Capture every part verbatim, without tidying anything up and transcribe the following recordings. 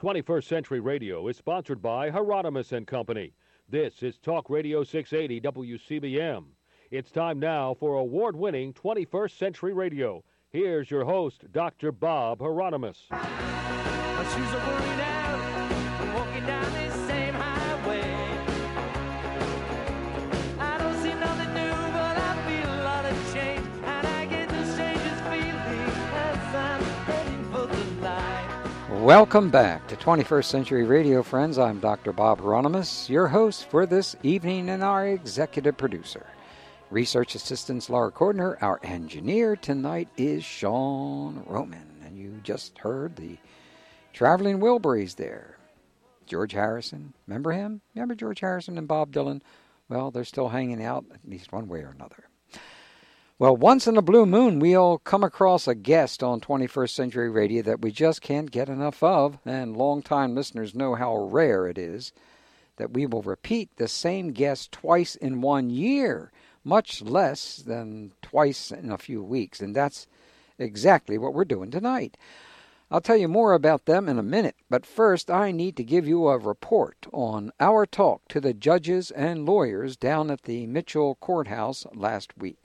twenty-first Century Radio is sponsored by Hieronymus and Company. This is Talk Radio six eighty W C B M. It's time now for award-winning twenty-first Century Radio. Here's your host, Doctor Bob Hieronymus. My shoes are worn out, I'm walking down this same highway. I don't see nothing new, but I feel a lot of change, and I get the strangest feeling as I'm heading for the light. Welcome back to twenty-first Century Radio, friends. I'm Doctor Bob Hieronymus, your host for this evening, and our executive producer. Research assistant Laura Cordner. Our engineer tonight is Sean Roman. And you just heard the Traveling Wilburys there. George Harrison. Remember him? Remember George Harrison and Bob Dylan? Well, they're still hanging out, at least one way or another. Well, once in a blue moon, we'll come across a guest on twenty-first Century Radio that we just can't get enough of, and longtime listeners know how rare it is that we will repeat the same guest twice in one year, much less than twice in a few weeks, and that's exactly what we're doing tonight. I'll tell you more about them in a minute, but first I need to give you a report on our talk to the judges and lawyers down at the Mitchell Courthouse last week.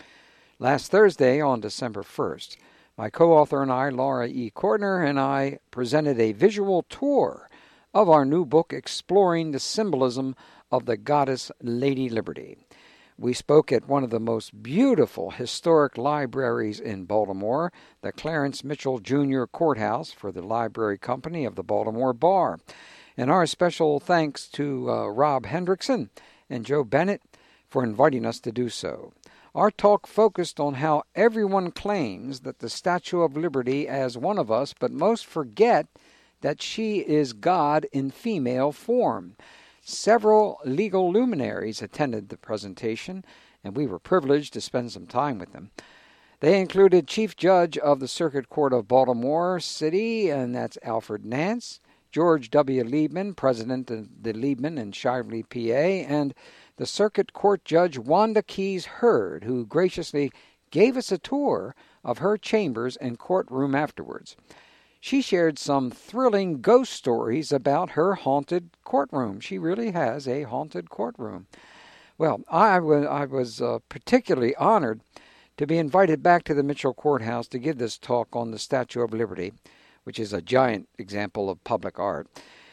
Last Thursday, on December first, my co-author and I, Laura E. Cordner, and I presented a visual tour of our new book exploring the symbolism of the goddess Lady Liberty. We spoke at one of the most beautiful historic libraries in Baltimore, the Clarence Mitchell Junior Courthouse, for the Library Company of the Baltimore Bar. And our special thanks to uh, Rob Hendrickson and Joe Bennett for inviting us to do so. Our talk focused on how everyone claims that the Statue of Liberty as one of us, but most forget that she is God in female form. Several legal luminaries attended the presentation, and we were privileged to spend some time with them. They included Chief Judge of the Circuit Court of Baltimore City, and that's Alfred Nance, George W. Liebman, President of the Liebman and Shively, P A, and the Circuit Court Judge Wanda Keys Hurd, who graciously gave us a tour of her chambers and courtroom afterwards. She shared some thrilling ghost stories about her haunted courtroom. She really has a haunted courtroom. Well, I was, I was uh, particularly honored to be invited back to the Mitchell Courthouse to give this talk on the Statue of Liberty, which is a giant example of public art.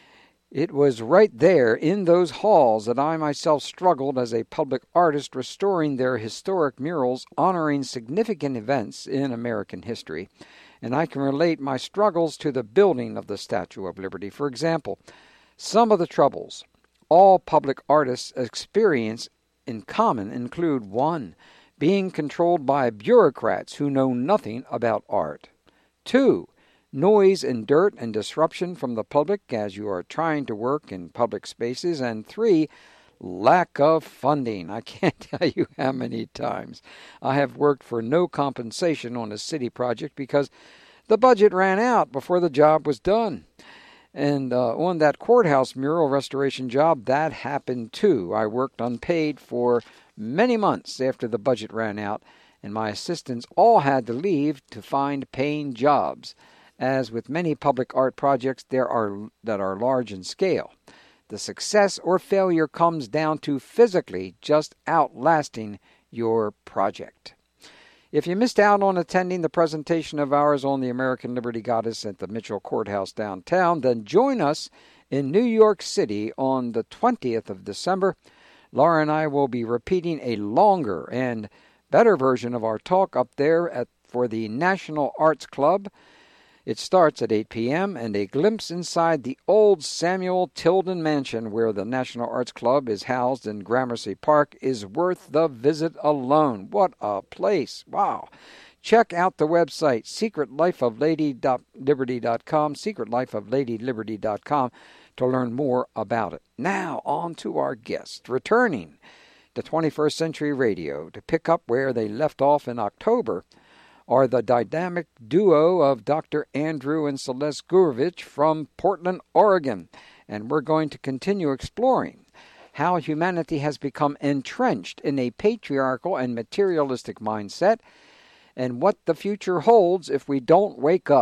It was right there in those halls that I myself struggled as a public artist restoring their historic murals honoring significant events in American history. And I can relate my struggles to the building of the Statue of Liberty. For example, some of the troubles all public artists experience in common include one, being controlled by bureaucrats who know nothing about art. Two, noise and dirt and disruption from the public as you are trying to work in public spaces. And three, lack of funding. I can't tell you how many times I have worked for no compensation on a city project because the budget ran out before the job was done. And uh, on that courthouse mural restoration job, that happened too. I worked unpaid for many months after the budget ran out, and my assistants all had to leave to find paying jobs. As with many public art projects there are that are large in scale, the success or failure comes down to physically just outlasting your project. If you missed out on attending the presentation of ours on the American Liberty Goddess at the Mitchell Courthouse downtown, then join us in New York City on the twentieth of December. Laura and I will be repeating a longer and better version of our talk up there at for the National Arts Club. It starts at eight p.m., and a glimpse inside the old Samuel Tilden Mansion where the National Arts Club is housed in Gramercy Park is worth the visit alone. What a place. Wow. Check out the website, secret life of lady liberty dot com, secret life of lady liberty dot com, to learn more about it. Now, on to our guest, returning to twenty-first Century Radio to pick up where they left off in October, are the dynamic duo of Doctor Andrew and Celeste Gurevich from Portland, Oregon. And we're going to continue exploring how humanity has become entrenched in a patriarchal and materialistic mindset, and what the future holds if we don't wake up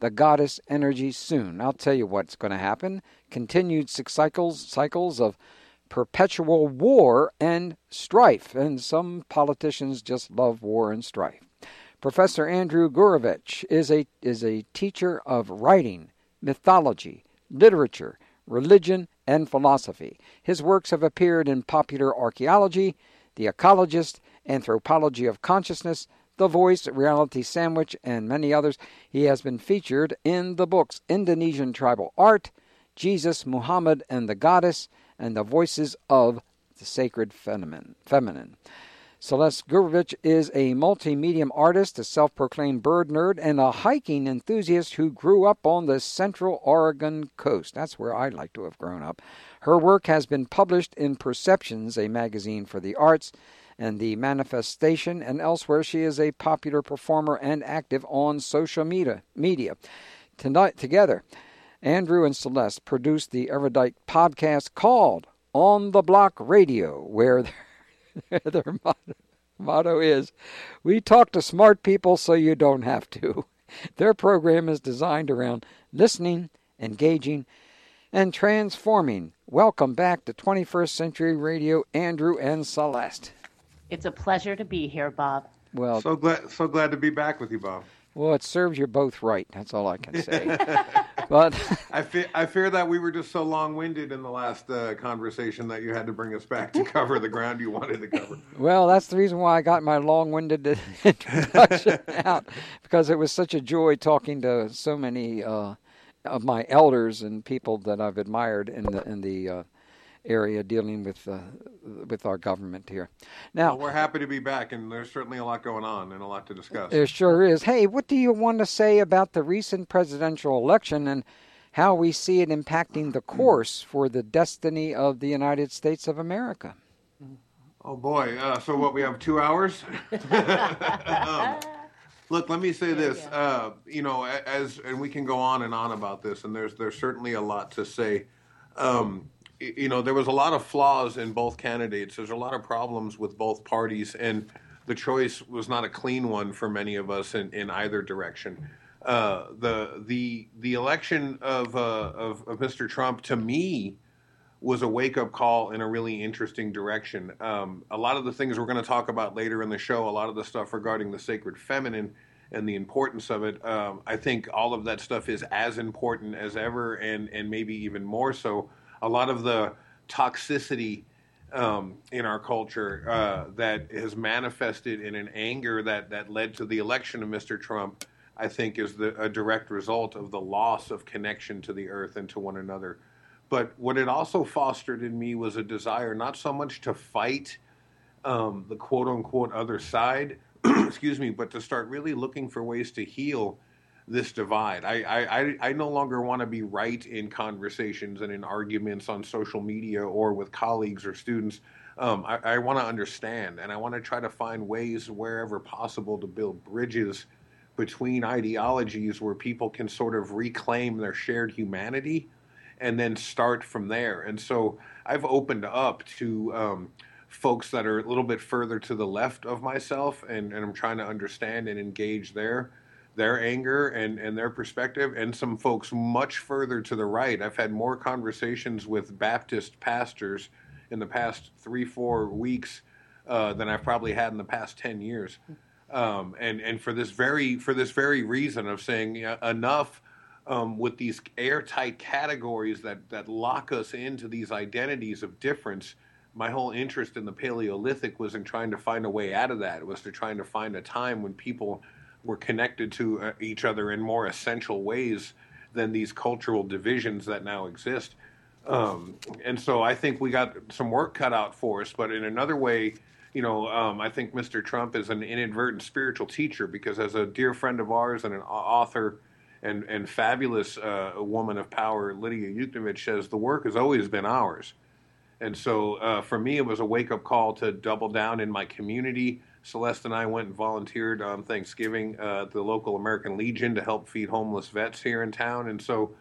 the goddess energy soon. I'll tell you what's going to happen. Continued six cycles, cycles of perpetual war and strife. And some politicians just love war and strife. Professor Andrew Gurevich is a, is a teacher of writing, mythology, literature, religion, and philosophy. His works have appeared in Popular Archaeology, The Ecologist, Anthropology of Consciousness, The Voice, Reality Sandwich, and many others. He has been featured in the books Indonesian Tribal Art, Jesus, Muhammad, and the Goddess, and The Voices of the Sacred Feminine. Feminine. Celeste Gurevich is a multi-medium artist, a self-proclaimed bird nerd, and a hiking enthusiast who grew up on the Central Oregon coast. That's where I'd like to have grown up. Her work has been published in Perceptions, a magazine for the arts, and The Manifestation, and elsewhere. She is a popular performer and active on social media. media. Tonight, together, Andrew and Celeste produced the erudite podcast called On the Block Radio, where their motto, motto is, "We talk to smart people so you don't have to." Their program is designed around listening, engaging, and transforming. Welcome back to twenty-first Century Radio, Andrew and Celeste. It's a pleasure to be here, Bob. Well, so glad, so glad to be back with you, Bob. Well, it serves you both right. That's all I can say. But I fear, I fear that we were just so long-winded in the last uh, conversation that you had to bring us back to cover the ground you wanted to cover. Well, that's the reason why I got my long-winded introduction out, because it was such a joy talking to so many uh, of my elders and people that I've admired in the in the uh, area dealing with uh, with our government here. Now, well, we're happy to be back, and there's certainly a lot going on and a lot to discuss. There sure is. Hey, what do you want to say about the recent presidential election and how we see it impacting the course for the destiny of the United States of America? Oh, boy. Uh, so what, we have two hours? um, look, let me say this. Uh, you know, as and we can go on and on about this, and there's there's certainly a lot to say. Um, you know, there was a lot of flaws in both candidates. There's a lot of problems with both parties, and the choice was not a clean one for many of us in, in either direction. Uh, the the the election of, uh, of of Mister Trump, to me, was a wake-up call in a really interesting direction. Um, a lot of the things we're going to talk about later in the show, a lot of the stuff regarding the sacred feminine and the importance of it, um, I think all of that stuff is as important as ever, and and maybe even more so. A lot of the toxicity um, in our culture uh, that has manifested in an anger that, that led to the election of Mister Trump, I think is the, a direct result of the loss of connection to the earth and to one another. But what it also fostered in me was a desire not so much to fight um, the quote-unquote other side, excuse me, but to start really looking for ways to heal this divide. I, I, I no longer want to be right in conversations and in arguments on social media or with colleagues or students. Um, I, I want to understand, and I want to try to find ways wherever possible to build bridges between ideologies where people can sort of reclaim their shared humanity and then start from there. And so I've opened up to um, folks that are a little bit further to the left of myself, and, and I'm trying to understand and engage their their anger and, and their perspective, and some folks much further to the right. I've had more conversations with Baptist pastors in the past three, four weeks uh, than I've probably had in the past ten years. Um, and, and for this very for this very reason of saying uh, enough um, with these airtight categories that, that lock us into these identities of difference. My whole interest in the Paleolithic was in trying to find a way out of that. It was to trying to find a time when people were connected to uh, each other in more essential ways than these cultural divisions that now exist. Um, and so I think we got some work cut out for us. But in another way, you know, um, I think Mister Trump is an inadvertent spiritual teacher, because as a dear friend of ours and an author and, and fabulous uh, woman of power, Lydia Yuknovich, says, the work has always been ours. And so uh, for me, it was a wake-up call to double down in my community. Celeste and I went and volunteered on Thanksgiving uh, at the local American Legion to help feed homeless vets here in town. And so,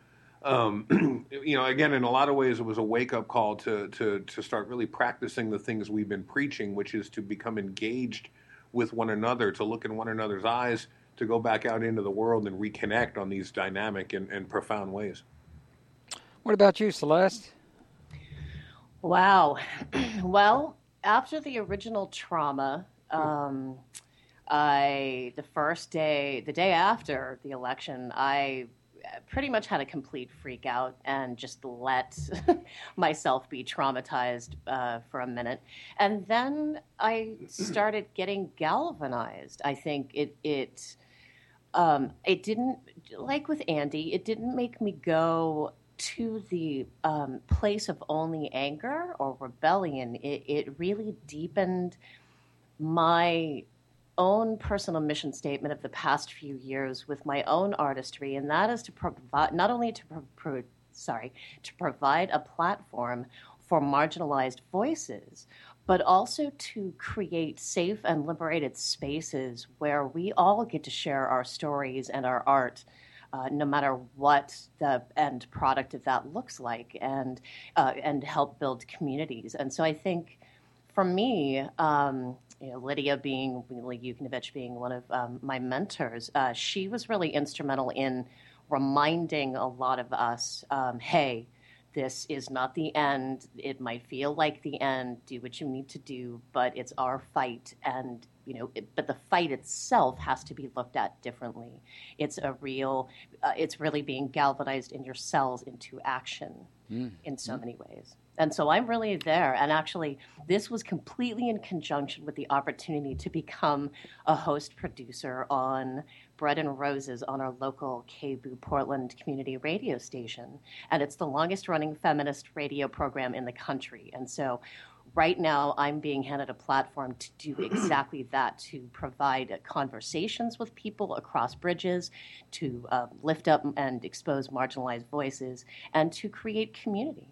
um, you know, again, in a lot of ways, it was a wake-up call to, to, to start really practicing the things we've been preaching, which is to become engaged with one another, to look in one another's eyes, to go back out into the world and reconnect on these dynamic and, and profound ways. What about you, Celeste? Wow. Well, after the original trauma, um, I the first day, the day after the election, I pretty much had a complete freak out and just let myself be traumatized uh, for a minute. And then I started getting galvanized. I think it it um, it didn't, like with Andy, it didn't make me go to the um, place of only anger or rebellion. It, it really deepened my own personal mission statement of the past few years with my own artistry, and that is to provide not only to pro- pro- sorry to provide a platform for marginalized voices, but also to create safe and liberated spaces where we all get to share our stories and our art, uh, no matter what the end product of that looks like, and uh, and help build communities. And so I think, for me, um, you know, Lydia being, Lydia Yuknovich being one of um, my mentors, uh, she was really instrumental in reminding a lot of us, um, hey, this is not the end. It might feel like the end. Do what you need to do, but it's our fight. And, you know, it, but the fight itself has to be looked at differently. It's a real, uh, it's really being galvanized in your cells into action mm. in so mm. many ways. And so I'm really there. And actually, this was completely in conjunction with the opportunity to become a host producer on Bread and Roses on our local K B O O Portland community radio station. And it's the longest running feminist radio program in the country. And so right now, I'm being handed a platform to do exactly that, to provide conversations with people across bridges, to uh, lift up and expose marginalized voices, and to create community.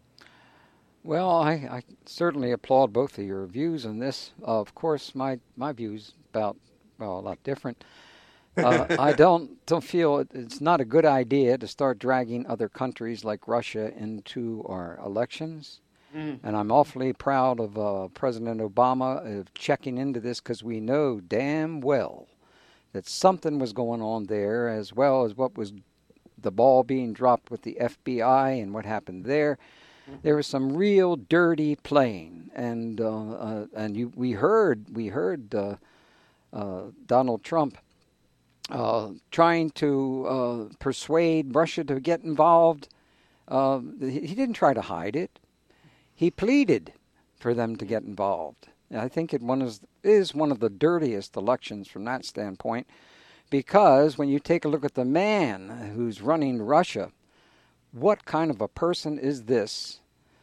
Well, I, I certainly applaud both of your views on this. Uh, of course, my, my views about, well, a lot different. Uh, I don't don't feel it, it's not a good idea to start dragging other countries like Russia into our elections. Mm. And I'm awfully proud of uh, President Obama of checking into this, because we know damn well that something was going on there, as well as what was the ball being dropped with the F B I and what happened there. There was some real dirty playing, and uh, uh, and you, we heard we heard uh, uh, Donald Trump uh, trying to uh, persuade Russia to get involved. Uh, he didn't try to hide it. He pleaded for them to get involved. And I think it one is is one of the dirtiest elections from that standpoint, because when you take a look at the man who's running Russia, what kind of a person is this,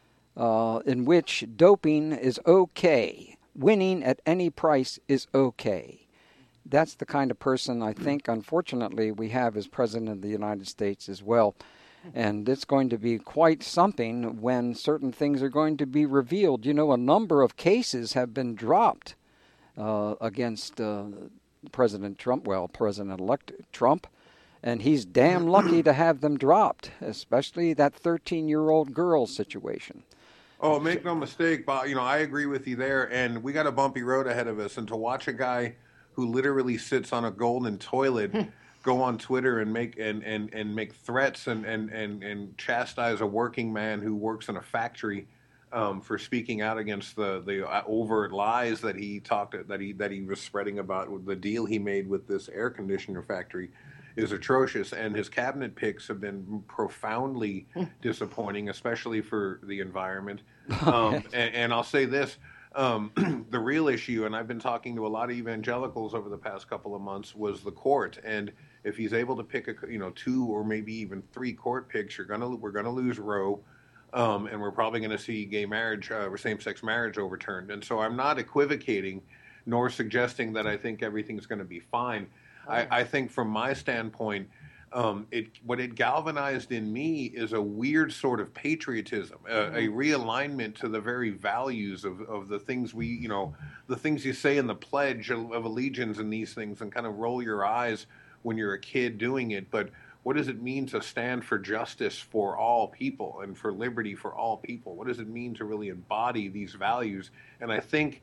uh, in which doping is okay, winning at any price is okay? That's the kind of person I think, unfortunately, we have as President of the United States as well. And it's going to be quite something when certain things are going to be revealed. You know, a number of cases have been dropped uh, against uh, President Trump, well, President-elect Trump. And he's damn lucky to have them dropped, especially that thirteen-year-old girl situation. Oh, make no mistake, Bob. You know, I agree with you there. And we got a bumpy road ahead of us. And to watch a guy who literally sits on a golden toilet go on Twitter and make and, and, and make threats and, and, and, and chastise a working man who works in a factory um, for speaking out against the, the overt lies that he talked that he that he was spreading about the deal he made with this air conditioner factory is atrocious, and his cabinet picks have been profoundly disappointing, especially for the environment. Um, and, and I'll say this, um, the real issue, and I've been talking to a lot of evangelicals over the past couple of months, was the court. And if he's able to pick, a, you know, two or maybe even three court picks, you're gonna we're gonna lose Roe, um, and we're probably going to see gay marriage uh, or same-sex marriage overturned. And so I'm not equivocating, nor suggesting that I think everything's going to be fine. I, I think from my standpoint, um, it what it galvanized in me is a weird sort of patriotism, a, a realignment to the very values of, of the things we, you know, the things you say in the Pledge of, of Allegiance and these things, and kind of roll your eyes when you're a kid doing it. But what does it mean to stand for justice for all people and for liberty for all people? What does it mean to really embody these values? And I think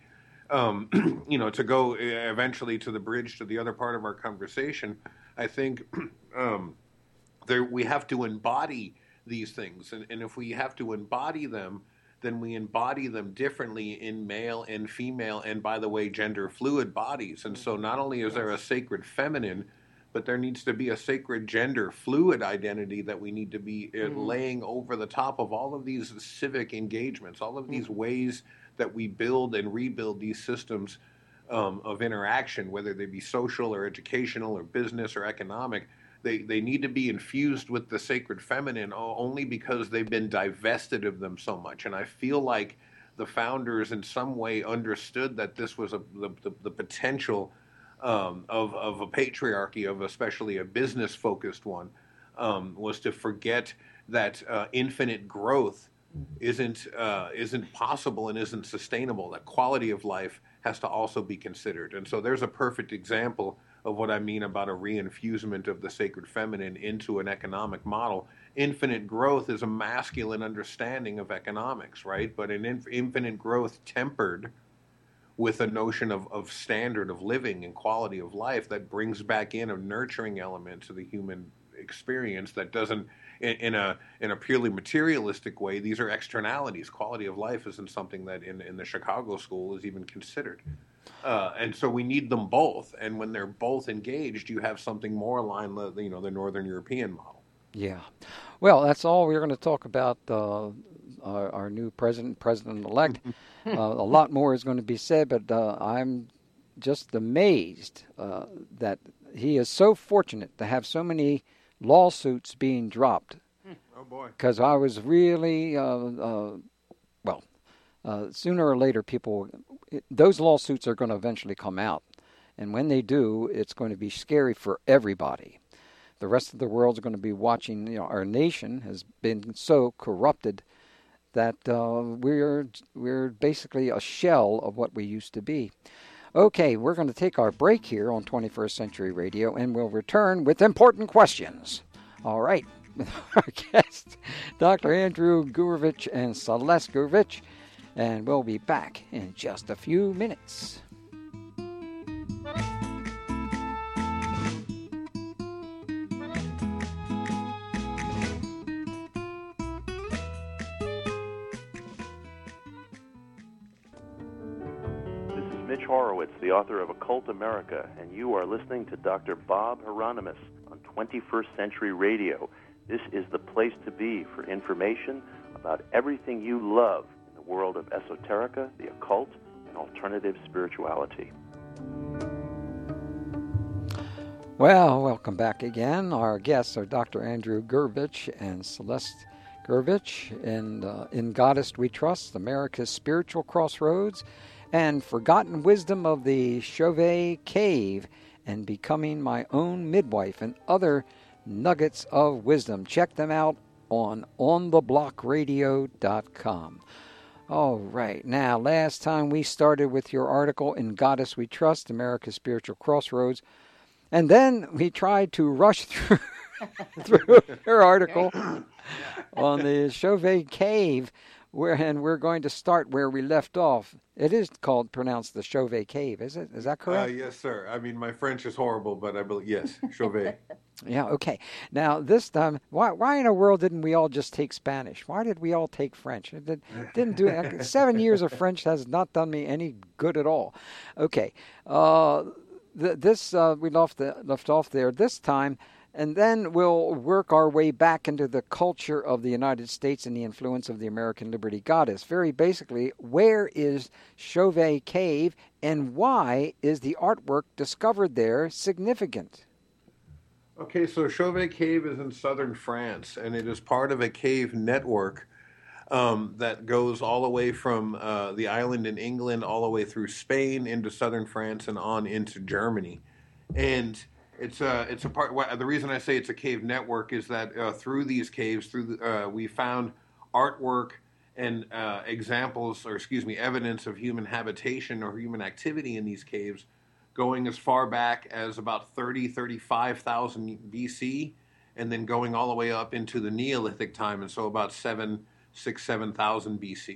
um, you know, to go eventually to the bridge to the other part of our conversation, I think um, there we have to embody these things, and, and if we have to embody them, then we embody them differently in male and female, and by the way, gender fluid bodies. And so not only is there a sacred feminine, but there needs to be a sacred gender fluid identity that we need to be uh, mm-hmm. laying over the top of all of these civic engagements, all of these mm-hmm. ways that we build and rebuild these systems um, of interaction, whether they be social or educational or business or economic. They, they need to be infused with the sacred feminine only because they've been divested of them so much. And I feel like the founders in some way understood that this was a, the, the, the potential um, of, of a patriarchy, of especially a business-focused one, um, was to forget that uh, infinite growth isn't, uh, isn't possible and isn't sustainable, that quality of life has to also be considered. And so there's a perfect example of what I mean about a reinfusement of the sacred feminine into an economic model. Infinite growth is a masculine understanding of economics, right? But an inf- infinite growth tempered with a notion of, of standard of living and quality of life that brings back in a nurturing element to the human experience that doesn't, in, in a in a purely materialistic way, these are externalities. Quality of life isn't something that in, in the Chicago school is even considered. Uh, and so we need them both. And when they're both engaged, you have something more aligned with, you know, the Northern European model. Yeah. Well, that's all we're going to talk about uh, our, our new president, president-elect. uh, a lot more is going to be said, but uh, I'm just amazed uh, that he is so fortunate to have so many lawsuits being dropped. Oh, boy. Because I was really, uh, uh, well, uh, sooner or later, people, it, those lawsuits are going to eventually come out. And when they do, it's going to be scary for everybody. The rest of the world's going to be watching. You know, our nation has been so corrupted that uh, we're we're basically a shell of what we used to be. Okay, we're going to take our break here on twenty-first Century Radio, and we'll return with important questions. All right, with our guests, Doctor Andrew Gurevich and Celeste Gurevich, and we'll be back in just a few minutes. Mitch Horowitz, the author of Occult America, and you are listening to Doctor Bob Hieronymus on twenty-first Century Radio. This is the place to be for information about everything you love in the world of esoterica, the occult, and alternative spirituality. Well, welcome back again. Our guests are Doctor Andrew Gurevich and Celeste Gurevich, and uh, In Goddess We Trust, America's Spiritual Crossroads, and Forgotten Wisdom of the Chauvet Cave, and Becoming My Own Midwife, and other nuggets of wisdom. Check them out on on the block radio dot com. All right. Now, last time we started with your article, In Goddess We Trust, America's Spiritual Crossroads, and then we tried to rush through, through your article on the Chauvet Cave, where, and we're going to start where we left off. It is called, pronounced the Chauvet Cave, is it? Is that correct? Uh, yes, sir. I mean, my French is horrible, but I believe, yes, Chauvet. Yeah, okay. Now, this time, why why in the world didn't we all just take Spanish? Why did we all take French? It did, didn't do it. Seven years of French has not done me any good at all. Okay. Uh, th- this, uh, we left, the, left off there this time. And then we'll work our way back into the culture of the United States and the influence of the American Liberty Goddess. Very basically, where is Chauvet Cave, and why is the artwork discovered there significant? Okay, so Chauvet Cave is in southern France, and it is part of a cave network um, that goes all the way from uh, the island in England all the way through Spain into southern France and on into Germany. And It's a, it's a part, the reason I say it's a cave network is that uh, through these caves, through the, uh, we found artwork and uh, examples, or excuse me, evidence of human habitation or human activity in these caves going as far back as about thirty, thirty-five thousand B C, and then going all the way up into the Neolithic time, and so about seven, six, seven thousand B C.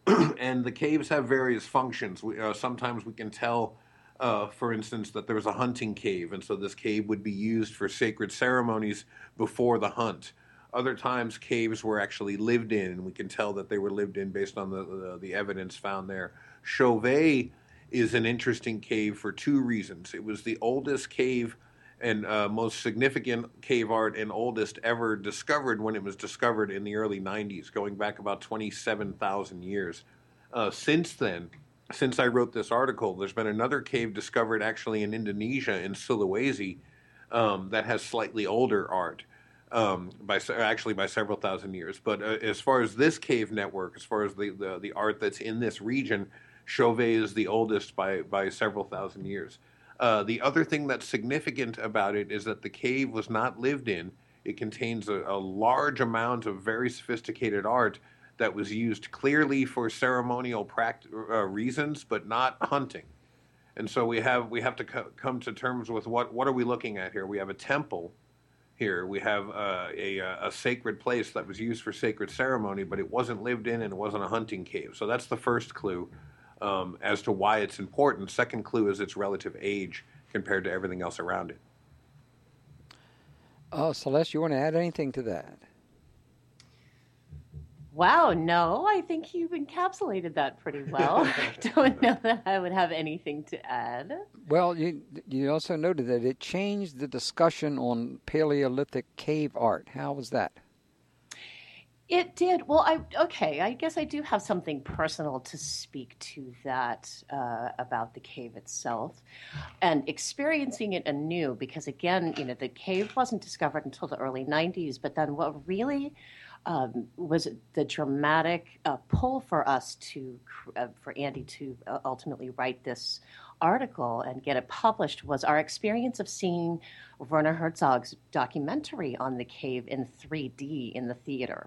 And the caves have various functions. We, uh, sometimes we can tell, uh, for instance, that there was a hunting cave, and so this cave would be used for sacred ceremonies before the hunt. Other times, caves were actually lived in, and we can tell that they were lived in based on the, the, the evidence found there. Chauvet is an interesting cave for two reasons. It was the oldest cave and uh, most significant cave art and oldest ever discovered when it was discovered in the early nineties, going back about twenty-seven thousand years. Uh, since then, since I wrote this article, there's been another cave discovered actually in Indonesia, in Sulawesi, um, that has slightly older art, um, by actually by several thousand years. But uh, as far as this cave network, as far as the, the, the art that's in this region, Chauvet is the oldest by, by several thousand years. Uh, the other thing that's significant about it is that the cave was not lived in. It contains a, a large amount of very sophisticated art that was used clearly for ceremonial pract- uh, reasons, but not hunting. And so we have we have to co- come to terms with what what are we looking at here? We have a temple here. We have uh, a a sacred place that was used for sacred ceremony, but it wasn't lived in and it wasn't a hunting cave. So that's the first clue. Um, as to why it's important. Second clue is its relative age compared to everything else around it. Uh, Celeste, you want to add anything to that? Wow, no, I think you've encapsulated that pretty well. I don't know that I would have anything to add. Well, you, you also noted that it changed the discussion on Paleolithic cave art. How was that? It did. Well, I okay. I guess I do have something personal to speak to that uh, about the cave itself, and experiencing it anew. Because again, you know, the cave wasn't discovered until the early nineties. But then, what really um, was the dramatic uh, pull for us to, uh, for Andy to uh, ultimately write this article and get it published was our experience of seeing Werner Herzog's documentary on the cave in three D in the theater.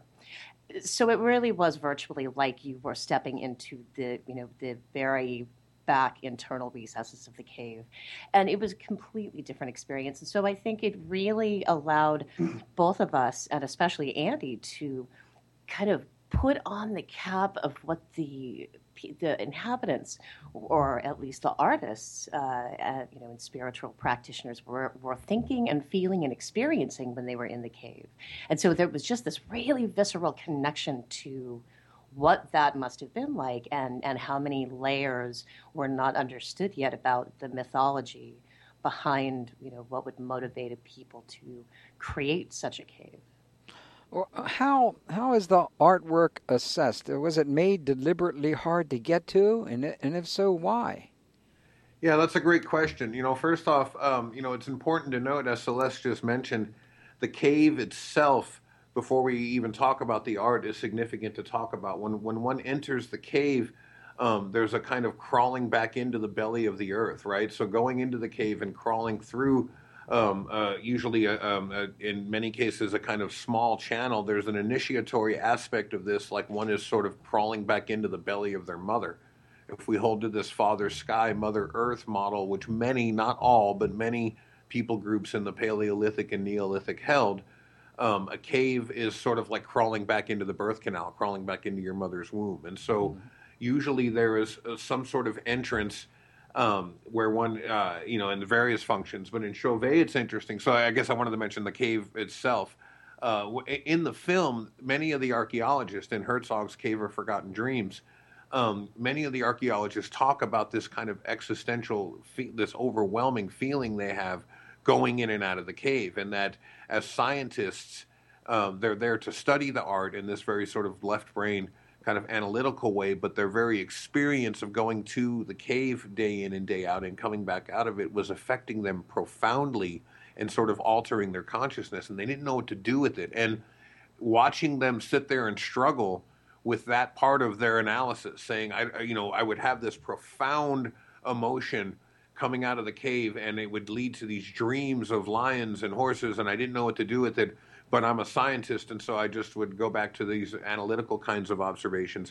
So it really was virtually like you were stepping into the, you know, the very back internal recesses of the cave. And it was a completely different experience. And so I think it really allowed both of us, and especially Andy, to kind of put on the cap of what the the inhabitants, or at least the artists, uh, uh, you know, and spiritual practitioners were, were thinking and feeling and experiencing when they were in the cave. And so there was just this really visceral connection to what that must have been like, and, and how many layers were not understood yet about the mythology behind, you know, what would motivate a people to create such a cave. Well, how how is the artwork assessed? Was it made deliberately hard to get to, and and if so, why? Yeah, that's a great question. You know, first off, um, you know, it's important to note, as Celeste just mentioned, the cave itself, before we even talk about the art, is significant to talk about. When when one enters the cave, um, there's a kind of crawling back into the belly of the earth, right? So going into the cave and crawling through. Um, uh, usually, a, um, a, in many cases, a kind of small channel. There's an initiatory aspect of this, like one is sort of crawling back into the belly of their mother. If we hold to this Father Sky, Mother Earth model, which many, not all, but many people groups in the Paleolithic and Neolithic held, um, a cave is sort of like crawling back into the birth canal, crawling back into your mother's womb. And so mm-hmm. usually there is uh, some sort of entrance Um, where one, uh, you know, in the various functions. But in Chauvet, it's interesting. So I guess I wanted to mention the cave itself. Uh, in the film, many of the archaeologists in Herzog's Cave of Forgotten Dreams, um, many of the archaeologists talk about this kind of existential, fe- this overwhelming feeling they have going in and out of the cave. And that as scientists, um, they're there to study the art in this very sort of left brain kind of analytical way, but their very experience of going to the cave day in and day out and coming back out of it was affecting them profoundly and sort of altering their consciousness, and they didn't know what to do with it. And watching them sit there and struggle with that part of their analysis, saying, I, you know, I would have this profound emotion coming out of the cave, and it would lead to these dreams of lions and horses, and I didn't know what to do with it. But I'm a scientist, and so I just would go back to these analytical kinds of observations.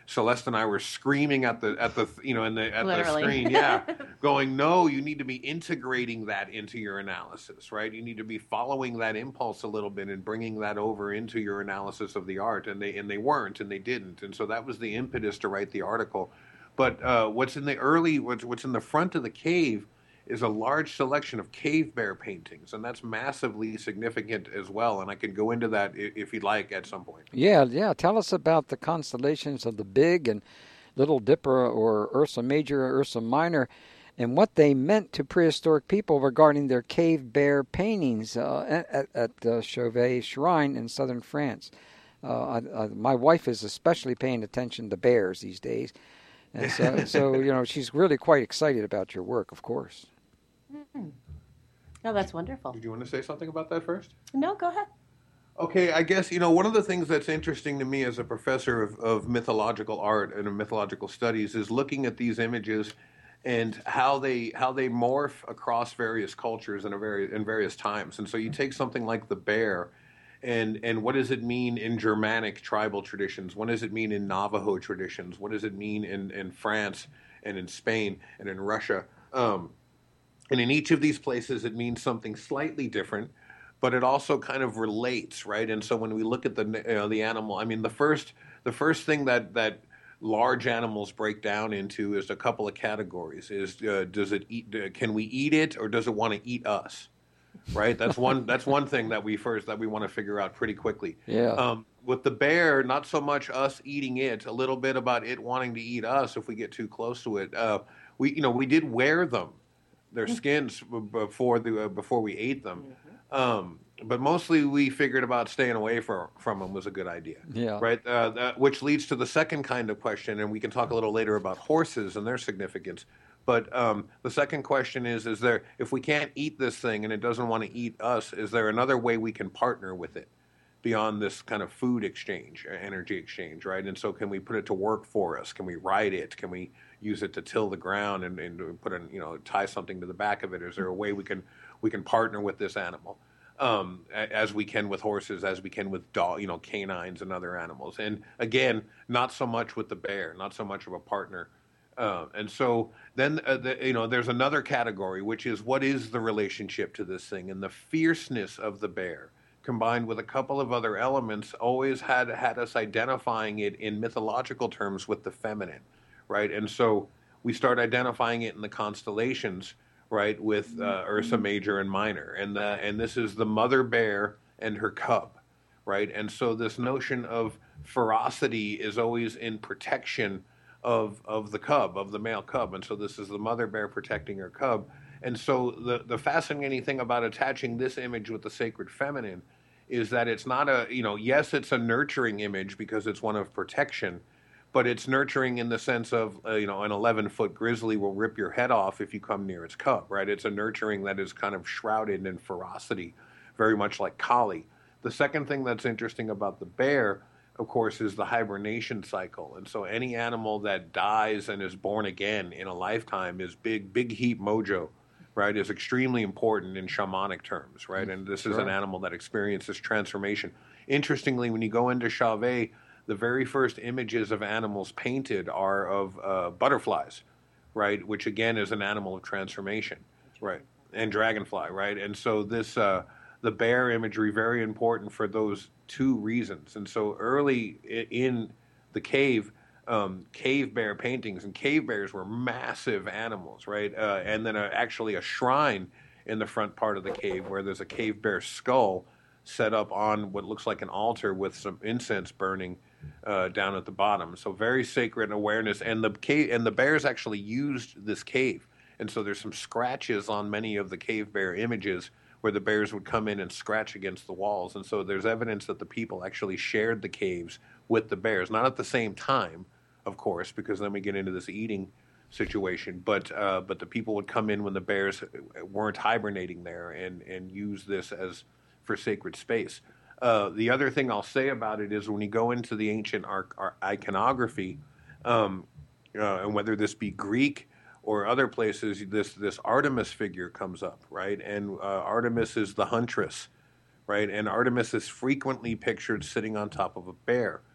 Celeste and I were screaming at the at the you know in the at Literally. the screen, yeah, going, no, you need to be integrating that into your analysis, right? You need to be following that impulse a little bit and bringing that over into your analysis of the art, and they and they weren't, and they didn't, and so that was the impetus to write the article. But uh, what's in the early, what's what's in the front of the cave is a large selection of cave bear paintings, and that's massively significant as well. And I could go into that if you'd like at some point. Yeah, yeah. Tell us about the constellations of the Big and Little Dipper, or Ursa Major or Ursa Minor, and what they meant to prehistoric people regarding their cave bear paintings uh, at, at the Chauvet Shrine in southern France. Uh, I, I, my wife is especially paying attention to bears these days. And so, so, you know, she's really quite excited about your work, of course. Mm-hmm. Oh, that's wonderful. Did you want to say something about that first? No, go ahead. Okay, I guess, you know, one of the things that's interesting to me as a professor of, of mythological art and of mythological studies is looking at these images and how they how they morph across various cultures and a very in various times. And so you take something like the bear, and and what does it mean in Germanic tribal traditions? What does it mean in Navajo traditions? What does it mean in, in France and in Spain and in Russia? Um, and in each of these places, it means something slightly different, but it also kind of relates, right? And so when we look at the you know, the animal, I mean, the first the first thing that that large animals break down into is a couple of categories. Is uh, does it eat? Uh, can we eat it, or does it want to eat us? Right. That's one. That's one thing that we first that we want to figure out pretty quickly. Yeah. Um, with the bear, not so much us eating it. A little bit about it wanting to eat us if we get too close to it. Uh, we, you know, we did wear them, their skins before the uh, before we ate them. Um, but mostly we figured about staying away for, from them was a good idea. Yeah. Right. Uh, that, which leads to the second kind of question, and we can talk a little later about horses and their significance. But um, the second question is, is there, if we can't eat this thing and it doesn't want to eat us, is there another way we can partner with it beyond this kind of food exchange, energy exchange, right? And so can we put it to work for us? Can we ride it? Can we use it to till the ground and, and put in, you know, tie something to the back of it? Is there a way we can we can partner with this animal um, as we can with horses, as we can with dog, you know, canines and other animals? And again, not so much with the bear, not so much of a partner. Uh, and so then, uh, the, you know, there's another category, which is what is the relationship to this thing? And the fierceness of the bear, combined with a couple of other elements, always had had us identifying it in mythological terms with the feminine, right? And so we start identifying it in the constellations, right, with uh, Ursa Major and Minor. And, the, and this is the mother bear and her cub, right? And so this notion of ferocity is always in protection of of the cub, of the male cub. And so this is the mother bear protecting her cub. And so the, the fascinating thing about attaching this image with the sacred feminine is that it's not a, you know, yes, it's a nurturing image because it's one of protection, but it's nurturing in the sense of, uh, you know, an eleven-foot grizzly will rip your head off if you come near its cub, right? It's a nurturing that is kind of shrouded in ferocity, very much like Kali. The second thing that's interesting about the bear, of course, is the hibernation cycle. And so any animal that dies and is born again in a lifetime is big, big heap mojo, right, is extremely important in shamanic terms, right? And this Sure. is an animal that experiences transformation. Interestingly, when you go into Chauvet, the very first images of animals painted are of uh, butterflies, right, which again is an animal of transformation, right, and dragonfly, right? And so this... Uh, the bear imagery, very important for those two reasons. And so early in the cave, um, cave bear paintings, and cave bears were massive animals, right? Uh, and then a, actually a shrine in the front part of the cave where there's a cave bear skull set up on what looks like an altar with some incense burning uh, down at the bottom. So very sacred awareness. And the cave, and the bears actually used this cave. And so there's some scratches on many of the cave bear images where the bears would come in and scratch against the walls. And so there's evidence that the people actually shared the caves with the bears, not at the same time, of course, because then we get into this eating situation, but uh, but the people would come in when the bears weren't hibernating there and, and use this as for sacred space. Uh, the other thing I'll say about it is when you go into the ancient ar- ar- iconography, um, uh, and whether this be Greek or other places, this this Artemis figure comes up, right? And uh, Artemis is the huntress, right? And Artemis is frequently pictured sitting on top of a bear.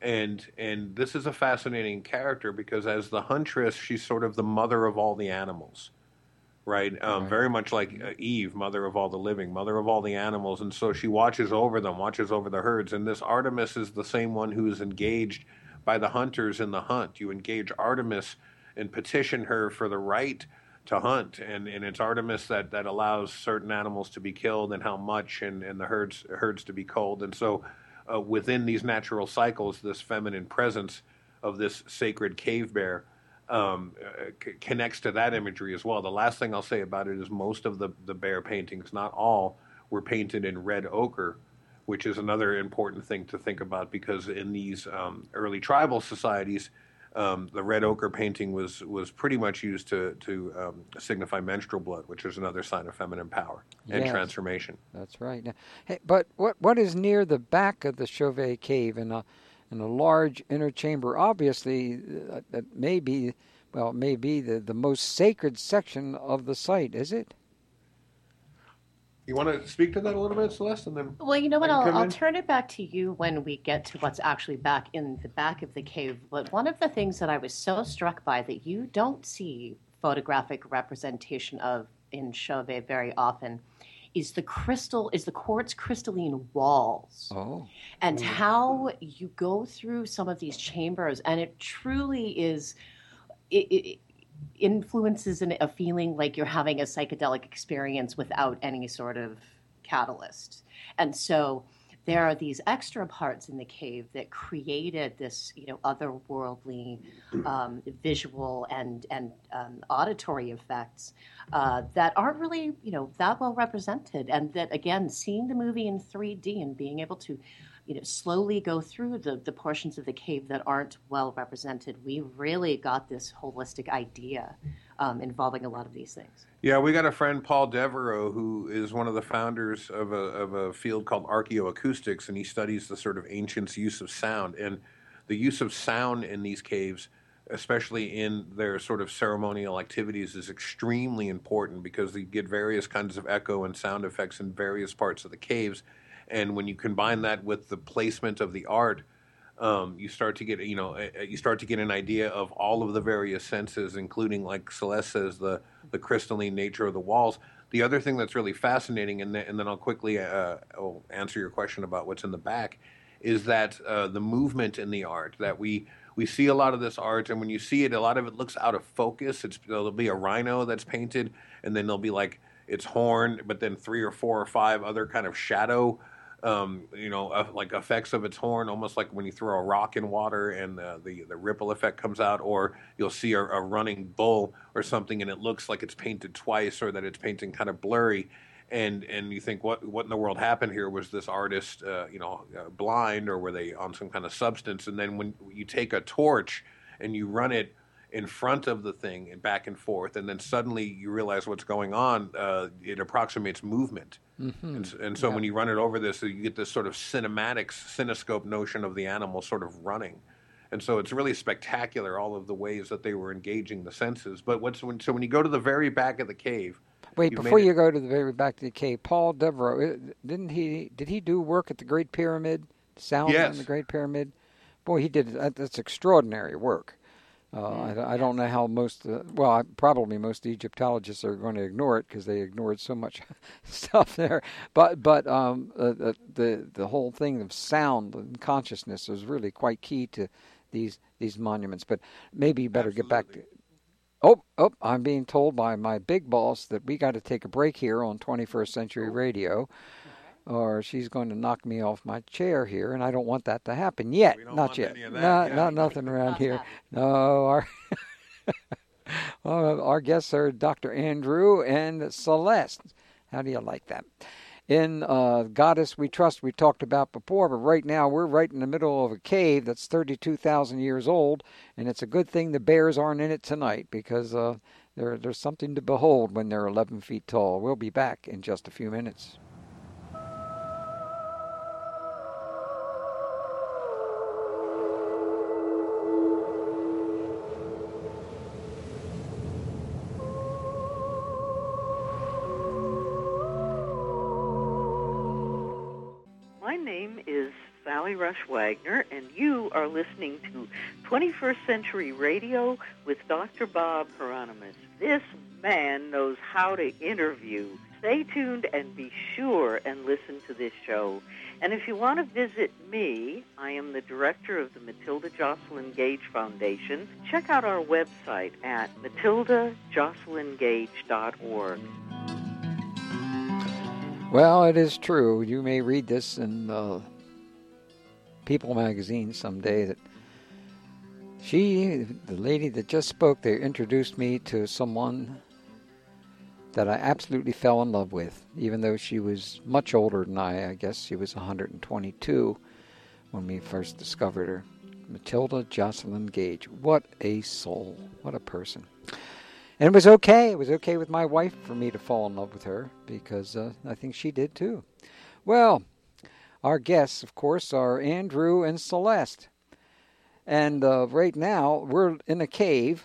And and this is a fascinating character because as the huntress, she's sort of the mother of all the animals, right? Um, Right. Very much like uh, Eve, mother of all the living, mother of all the animals. And so she watches over them, watches over the herds. And this Artemis is the same one who is engaged by the hunters in the hunt. You engage Artemis and petition her for the right to hunt. And, and it's Artemis that, that allows certain animals to be killed and how much, and, and the herds herds to be culled. And so Uh, within these natural cycles, this feminine presence of this sacred cave bear um, uh, c- connects to that imagery as well. The last thing I'll say about it is most of the, the bear paintings, not all, were painted in red ochre, which is another important thing to think about because in these um, early tribal societies, um, the red ochre painting was, was pretty much used to, to um, signify menstrual blood, which is another sign of feminine power and Yes. transformation. That's right. Now, hey, but what what is near the back of the Chauvet Cave in a in a large inner chamber? Obviously, uh, that may be well, may be the, the most sacred section of the site. Is it? You want to speak to that a little bit, Celeste, and then Well, you know what? I can I'll, come I'll in? turn it back to you when we get to what's actually back in the back of the cave. But one of the things that I was so struck by that you don't see photographic representation of in Chauvet very often is the crystal, is the quartz crystalline walls. Oh, And how you go through some of these chambers, and it truly is, it, it influences in a feeling like you're having a psychedelic experience without any sort of catalyst. And so there are these extra parts in the cave that created this, you know, otherworldly um, visual and and um, auditory effects uh, that aren't really, you know, that well represented. And that again, seeing the movie in three D and being able to, you know, slowly go through the the portions of the cave that aren't well represented, we really got this holistic idea um, involving a lot of these things. Yeah, we got a friend, Paul Devereaux, who is one of the founders of a, of a field called archaeoacoustics, and he studies the sort of ancients' use of sound. And the use of sound in these caves, especially in their sort of ceremonial activities, is extremely important because you get various kinds of echo and sound effects in various parts of the caves. And when you combine that with the placement of the art, Um, you start to get, you know, uh, you start to get an idea of all of the various senses, including, like Celeste says, the, the crystalline nature of the walls. The other thing that's really fascinating, and then, and then I'll quickly uh, I'll answer your question about what's in the back, is that uh, the movement in the art, that we we see a lot of this art, and when you see it, a lot of it looks out of focus. It's, there'll be a rhino that's painted, and then there'll be like its horn, but then three or four or five other kind of shadow Um, you know, uh, like effects of its horn, almost like when you throw a rock in water and uh, the the ripple effect comes out, or you'll see a, a running bull or something, and it looks like it's painted twice, or that it's painting kind of blurry, and and you think, what what in the world happened here? Was this artist, uh, you know, uh, blind, or were they on some kind of substance? And then when you take a torch and you run it in front of the thing and back and forth, and then suddenly you realize what's going on, uh, it approximates movement. mm-hmm. And, s- and so Yeah. when you run it over this, you get this sort of cinematic, cinescope notion of the animal sort of running. And so it's really spectacular, all of the ways that they were engaging the senses. But what's when, so when you go to the very back of the cave, Wait, you've before made you it- go to the very back of the cave, Paul Devereaux, uh, didn't he? Did he do work at the Great Pyramid? Sound on Yes. the Great Pyramid? Boy, he did. That, that's extraordinary work. Uh, I, I don't know how most, uh, well, I- probably most Egyptologists are going to ignore it because they ignored so much stuff there. But but um, uh, the, the the whole thing of sound and consciousness is really quite key to these these monuments. But maybe you better get back to. Oh, oh! I'm being told by my big boss that we got to take a break here on twenty-first Century Radio, or she's going to knock me off my chair here, and I don't want that to happen yet. We don't Not want yet. any of that, Not, yeah. not nothing around Not here. happening. No, our well, our guests are Doctor Andrew and Celeste. How do you like that? In uh, Goddess We Trust, we talked about before, but right now we're right in the middle of a cave that's thirty-two thousand years old, and it's a good thing the bears aren't in it tonight because uh, there, there's something to behold when they're eleven feet tall. We'll be back in just a few minutes. My name is Sally Rush Wagner, and you are listening to twenty-first Century Radio with Doctor Bob Hieronymus. This man knows how to interview. Stay tuned and be sure and listen to this show. And if you want to visit me, I am the director of the Matilda Jocelyn Gage Foundation. Check out our website at matilda jocelyn gage dot org. Well, it is true. You may read this in uh, People magazine someday that she, the lady that just spoke there, introduced me to someone that I absolutely fell in love with, even though she was much older than I. I guess she was one hundred twenty-two when we first discovered her. Matilda Jocelyn Gage. What a soul. What a person. And it was okay. It was okay with my wife for me to fall in love with her, because uh, I think she did too. Well, our guests, of course, are Andrew and Celeste. And uh, right now, we're in a cave,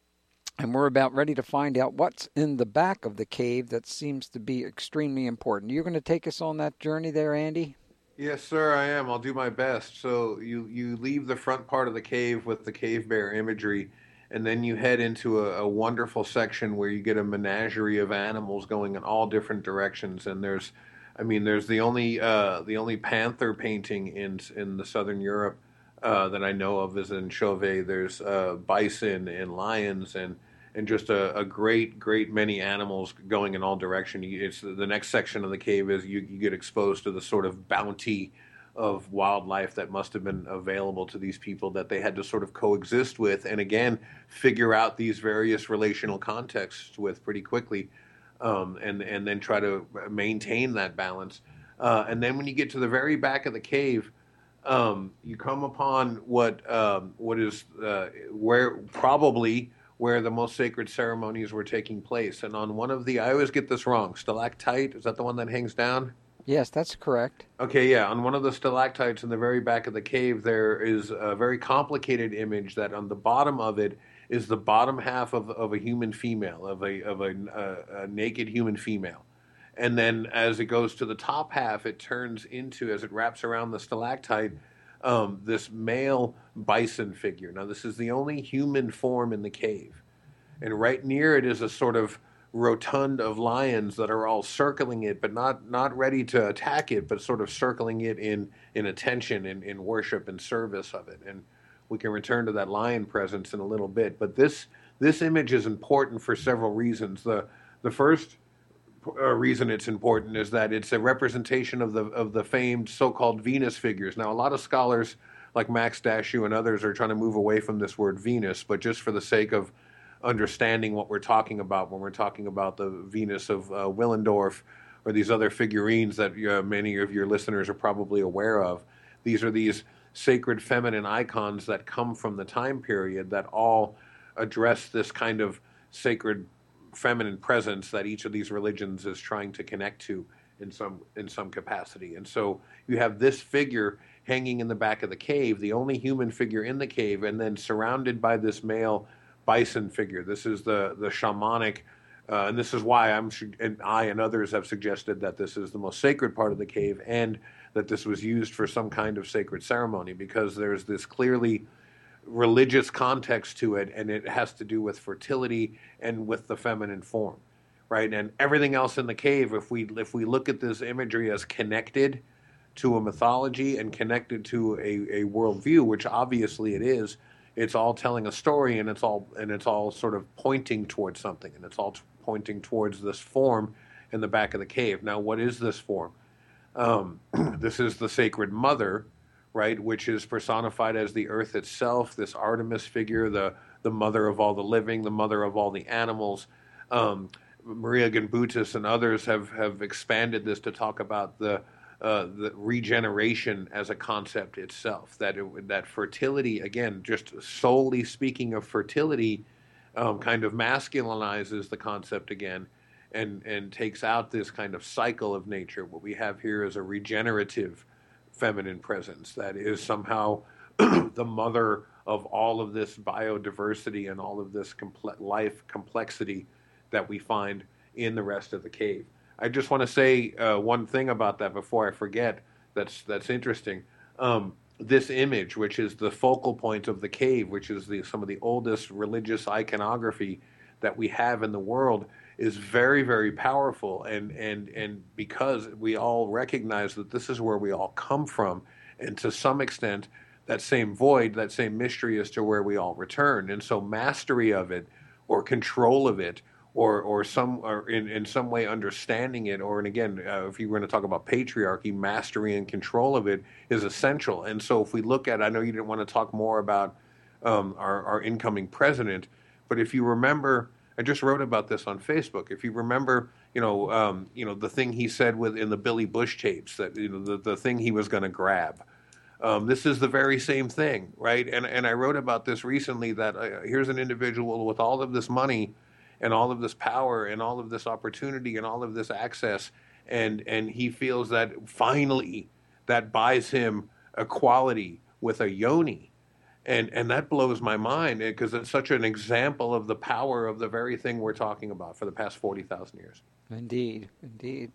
and we're about ready to find out what's in the back of the cave that seems to be extremely important. You're going to take us on that journey there, Andy? Yes, sir, I am. I'll do my best. So you, you leave the front part of the cave with the cave bear imagery, and then you head into a, a wonderful section where you get a menagerie of animals going in all different directions. And there's, I mean, there's the only uh, the only panther painting in in the Southern Europe uh, that I know of is in Chauvet. There's uh, bison and lions and and just a, a great, great many animals going in all directions. It's the next section of the cave is you, you get exposed to the sort of bounty of wildlife that must have been available to these people that they had to sort of coexist with, and again figure out these various relational contexts with pretty quickly, um, and and then try to maintain that balance. Uh, and then when you get to the very back of the cave, um, you come upon what um, what is uh, where probably. where the most sacred ceremonies were taking place. And on one of the, I always get this wrong, stalactite, is that the one that hangs down? Yes, that's correct. Okay, yeah, on one of the stalactites in the very back of the cave, there is a very complicated image that on the bottom of it is the bottom half of, of a human female, of a of a, a, a naked human female. And then as it goes to the top half, it turns into, as it wraps around the stalactite, Um, this male bison figure. Now, this is the only human form in the cave. And right near it is a sort of rotund of lions that are all circling it, but not, not ready to attack it, but sort of circling it in, in attention, in, in worship and service of it. And we can return to that lion presence in a little bit. But this this image is important for several reasons. The, the first Uh, reason it's important is that it's a representation of the of the famed so-called Venus figures. Now, a lot of scholars like Max Dashew and others are trying to move away from this word Venus, but just for the sake of understanding what we're talking about when we're talking about the Venus of uh, Willendorf or these other figurines that uh, many of your listeners are probably aware of, these are these sacred feminine icons that come from the time period that all address this kind of sacred feminine presence that each of these religions is trying to connect to in some in some capacity. And so you have this figure hanging in the back of the cave, the only human figure in the cave, and then surrounded by this male bison figure. This is the the shamanic, uh, and this is why I'm and I and others have suggested that this is the most sacred part of the cave, and that this was used for some kind of sacred ceremony, because there's this clearly religious context to it, and it has to do with fertility and with the feminine form, right? And everything else in the cave, if we if we look at this imagery as connected to a mythology and connected to a, a worldview, which obviously it is, it's all telling a story, and it's all and it's all sort of pointing towards something, and it's all t- pointing towards this form in the back of the cave. Now, what is this form? Um, this is the Sacred Mother, right, which is personified as the earth itself, this Artemis figure, the, the mother of all the living, the mother of all the animals. Um, Maria Gimbutas and others have, have expanded this to talk about the, uh, the regeneration as a concept itself, that it, that fertility, again, just solely speaking of fertility, um, kind of masculinizes the concept again, and, and takes out this kind of cycle of nature. What we have here is a regenerative feminine presence that is somehow the mother of all of this biodiversity and all of this comple- life complexity that we find in the rest of the cave. I just want to say uh, one thing about that before I forget. That's that's interesting. um, this image, which is the focal point of the cave, which is the, some of the oldest religious iconography that we have in the world, is very, very powerful. And, and, and because we all recognize that this is where we all come from, and to some extent, that same void, that same mystery is to where we all return. And so mastery of it, or control of it, or or some or in, in some way understanding it, or and again, uh, if you were going to talk about patriarchy, mastery and control of it is essential. And so if we look at, I know you didn't want to talk more about um, our, our incoming president, but if you remember, I just wrote about this on Facebook. If you remember, you know, um, you know, the thing he said with in the Billy Bush tapes, that you know, the, the thing he was going to grab. Um, this is the very same thing, right? And and I wrote about this recently, that uh, here's an individual with all of this money and all of this power and all of this opportunity and all of this access, and and he feels that finally that buys him equality with a yoni. And and that blows my mind, because it's such an example of the power of the very thing we're talking about for the past forty thousand years. Indeed, indeed.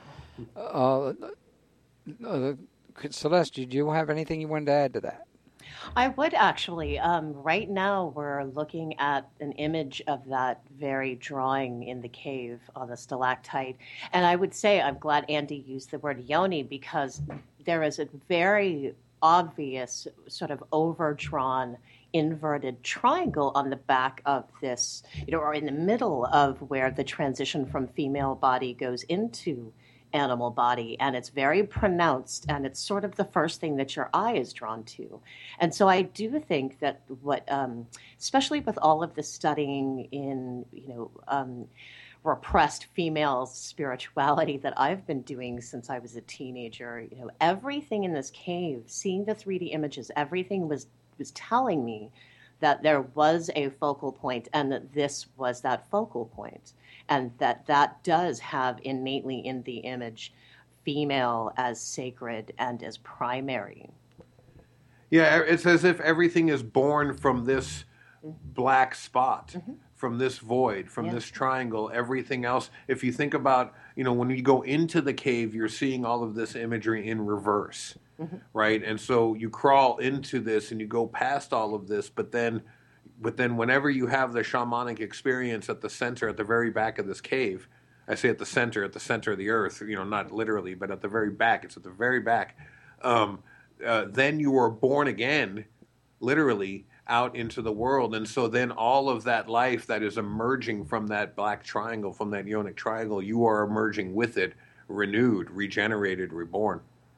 Uh, uh, Celeste, did you have anything you wanted to add to that? I would actually. Um, right now, we're looking at an image of that very drawing in the cave on the stalactite. And I would say I'm glad Andy used the word yoni, because there is a very obvious sort of overdrawn inverted triangle on the back of this, you know, or in the middle of where the transition from female body goes into animal body, and it's very pronounced, and it's sort of the first thing that your eye is drawn to. And so I do think that what, um, especially with all of the studying in, you know, um, repressed female spirituality that I've been doing since I was a teenager, you know, everything in this cave, seeing the three D images, everything was was telling me that there was a focal point, and that this was that focal point, and that that does have innately in the image female as sacred and as primary. Yeah, it's as if everything is born from this black spot, mm-hmm. from this void, from yeah. this triangle. Everything else, if you think about, you know, when you go into the cave, you're seeing all of this imagery in reverse, mm-hmm. right? And so you crawl into this and you go past all of this, but then, but then whenever you have the shamanic experience at the center, at the very back of this cave, I say at the center, at the center of the earth, you know, not literally, but at the very back, it's at the very back, um, uh, then you are born again, literally, out into the world. And so then all of that life that is emerging from that black triangle, from that yonic triangle, you are emerging with it, renewed, regenerated, reborn.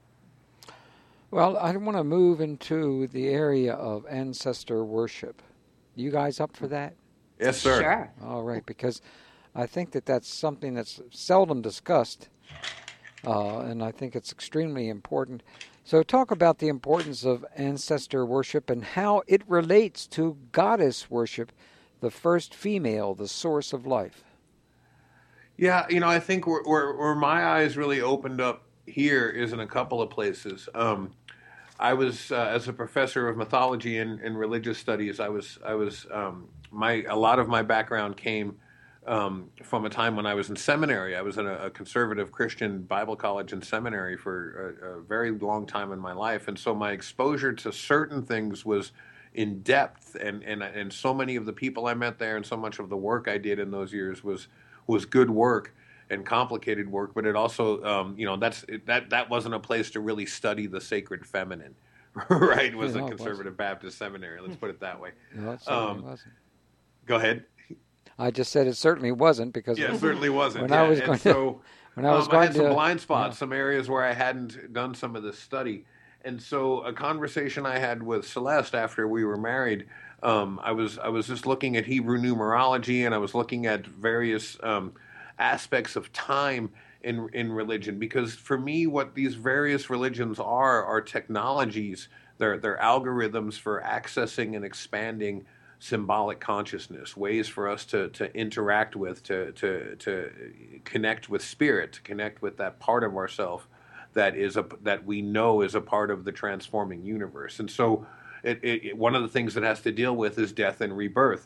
Well, I want to move into the area of ancestor worship. You guys up for that? Yes, sir. Sure. All right, because I think that that's something that's seldom discussed, uh, and I think it's extremely important. So talk about the importance of ancestor worship and how it relates to goddess worship, the first female, the source of life. Yeah, you know, I think where, where, where my eyes really opened up here is in a couple of places. Um, I was, uh, as a professor of mythology and, and religious studies, I was, I was, um, my, a lot of my background came Um, from a time when I was in seminary. I was in a, a conservative Christian Bible college and seminary for a, a very long time in my life, and so my exposure to certain things was in depth, and, and and so many of the people I met there and so much of the work I did in those years was was good work and complicated work, but it also, um, you know, that's it, that that wasn't a place to really study the sacred feminine, right? It was no, a conservative Baptist seminary, let's put it that way. No, it certainly um, wasn't. Go ahead. I just said it certainly wasn't, because yeah, it certainly wasn't. When yeah. I was and going so, to, when I was um, going I had some to, blind spots, yeah. some areas where I hadn't done some of this study, and so a conversation I had with Celeste after we were married, um, I was I was just looking at Hebrew numerology, and I was looking at various um, aspects of time in in religion, because for me, what these various religions are are technologies. They're they're algorithms for accessing and expanding symbolic consciousness, ways for us to, to interact with, to, to to connect with spirit, to connect with that part of ourself that is a that we know is a part of the transforming universe. And so, it, it, one of the things it has to deal with is death and rebirth.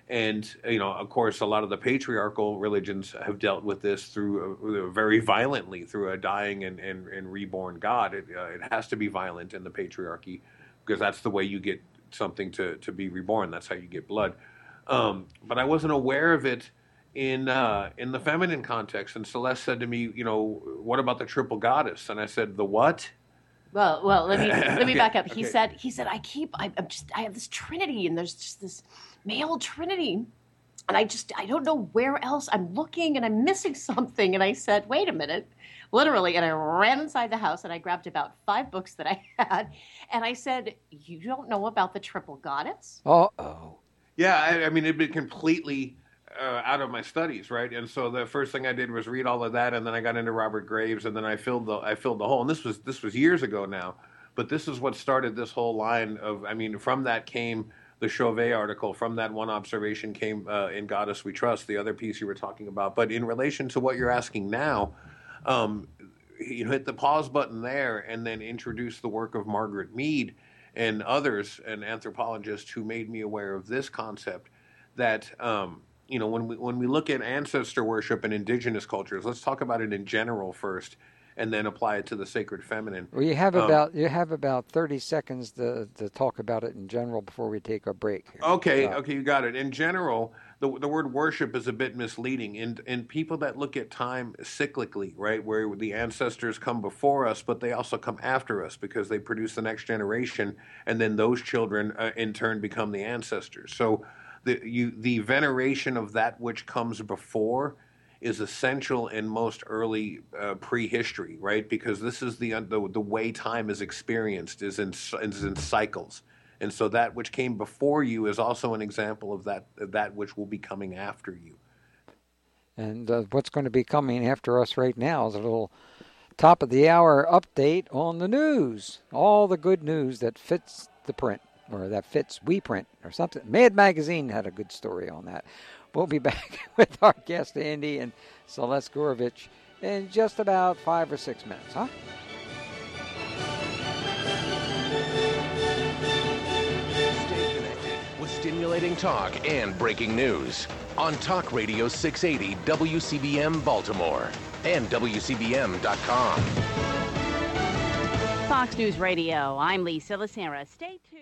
And, you know, of course, a lot of the patriarchal religions have dealt with this through uh, very violently through a dying and, and, and reborn God. It, uh, it has to be violent in the patriarchy because that's the way you get something to, to be reborn. That's how you get blood. Um, but I wasn't aware of it in uh, in the feminine context. And Celeste said to me, you know, what about the triple goddess? And I said, the what? Well, well, let me let me Okay, back up. He okay. said he said I keep I, I'm just I have this trinity and there's just this male trinity, and I just I don't know where else I'm looking and I'm missing something. And I said, wait a minute, literally, and I ran inside the house and I grabbed about five books that I had, and I said, you don't know about the triple goddess? Uh-oh. Yeah, I, I mean, it'd been completely uh, out of my studies, right? And so the first thing I did was read all of that, and then I got into Robert Graves, and then I filled the I filled the hole. And this was this was years ago now, but this is what started this whole line of. I mean, from that came the Chauvet article. From that one observation came uh, In Goddess We Trust, the other piece you were talking about. But in relation to what you're asking now, um, you hit the pause button there, and then introduce the work of Margaret Mead and others, and anthropologists who made me aware of this concept that, um, you know, when we when we look at ancestor worship and indigenous cultures, let's talk about it in general first, and then apply it to the sacred feminine. Well, you have Um, about you have about thirty seconds to, to talk about it in general before we take a break here. Okay, So- okay, you got it. In general, the the word worship is a bit misleading, and and people that look at time cyclically, right, where the ancestors come before us, but they also come after us because they produce the next generation, and then those children uh, in turn become the ancestors. So the you the veneration of that which comes before is essential in most early uh, prehistory, right? Because this is the, the the way time is experienced is in is in cycles. And so that which came before you is also an example of that of that which will be coming after you. And uh, what's going to be coming after us right now is a little top of the hour update on the news. All the good news that fits the print, or that fits We Print, or something. Mad Magazine had a good story on that. We'll be back with our guest, Andy and Celeste Gorovich, in just about five or six minutes, huh? Stay connected with stimulating talk and breaking news on Talk Radio six eighty W C B M Baltimore and W C B M dot com. Fox News Radio, I'm Lisa Lacera. Stay tuned.